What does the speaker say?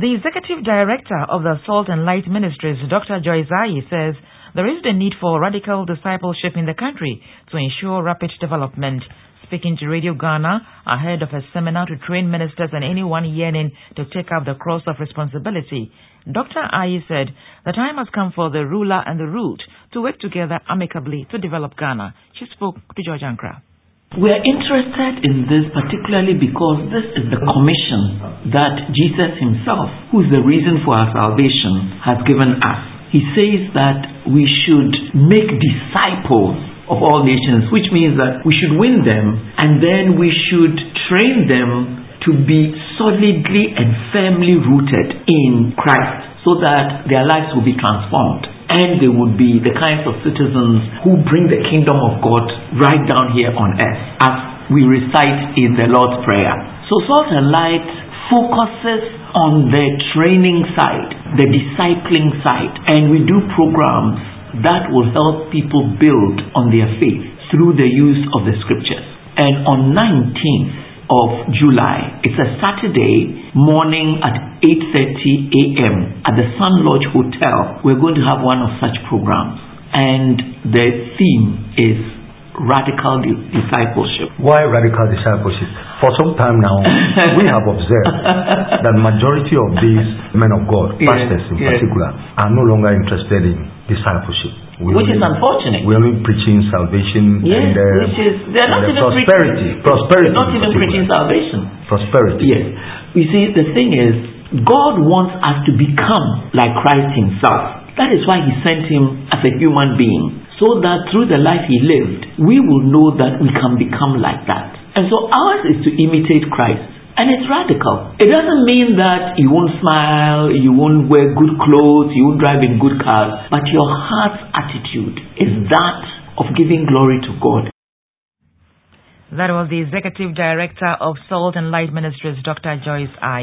The Executive Director of the Salt and Light Ministries, Dr. Joyce Ayi, says there is the need for radical discipleship in the country to ensure rapid development. Speaking to Radio Ghana ahead of a seminar to train ministers and anyone yearning to take up the cross of responsibility, Dr. Ayi said the time has come for the ruler and the ruled to work together amicably to develop Ghana. She spoke to George Ankra. We are interested in this particularly because this is the commission that Jesus himself, who is the reason for our salvation, has given us. He says that we should make disciples of all nations, which means that we should win them and then we should train them to be solidly and firmly rooted in Christ so that their lives will be transformed and they would be the kinds of citizens who bring the kingdom of God right down here on earth, as we recite in the Lord's Prayer. So Salt and Light focuses on the training side, the discipling side, and we do programs that will help people build on their faith through the use of the scriptures. And on 19th of July, it's a Saturday morning at 8:30 a.m. at the Sun Lodge Hotel, we're going to have one of such programs. And the theme is radical discipleship. Why radical discipleship? For some time now, we have observed that majority of these men of God, pastors in particular, are no longer interested in discipleship. Which is unfortunate. We're only preaching salvation and they're not even prosperity. They're not even preaching salvation. Prosperity. Yes. You see, the thing is, God wants us to become like Christ himself. That is why he sent him as a human being, so that through the life he lived, we will know that we can become like that. And so ours is to imitate Christ. And it's radical. It doesn't mean that you won't smile, you won't wear good clothes, you won't drive in good cars, but your heart's attitude is that of giving glory to God. That was the Executive Director of Salt and Light Ministries, Dr. Joyce Ayi.